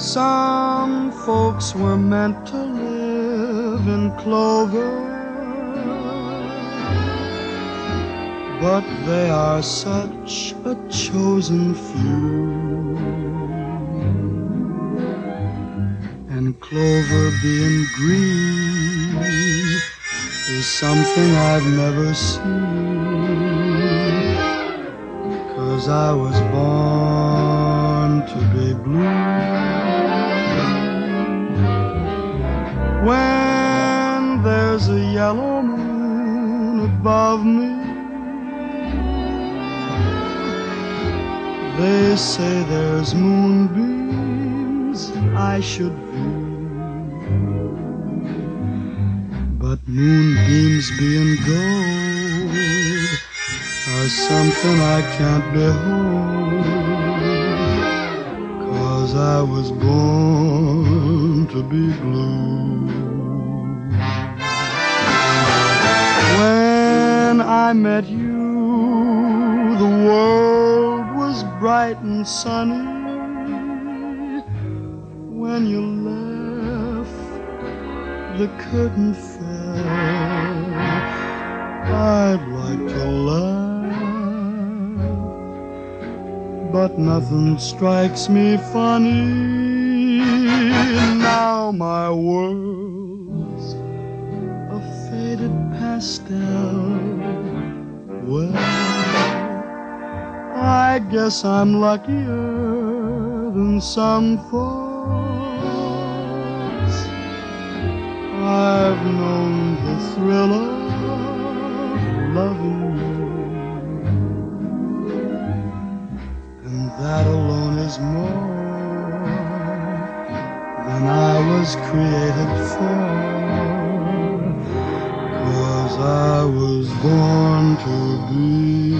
Some folks were meant to live in clover, but they are such a chosen few. And clover being green is something I've never seen, 'cause I was born to be blue. When there's a yellow moon above me, they say there's moonbeams I should view. But moonbeams being gold are something I can't behold, 'cause I was born to be blue. When I met you, the world was bright and sunny. When you left, the curtain fell. I'd like to laugh, but nothing strikes me funny. Now my world's a faded pastel. Well, I guess I'm luckier than some folks. I've known the thrill of loving you, and that alone is more than I was created for, 'cause I was born to be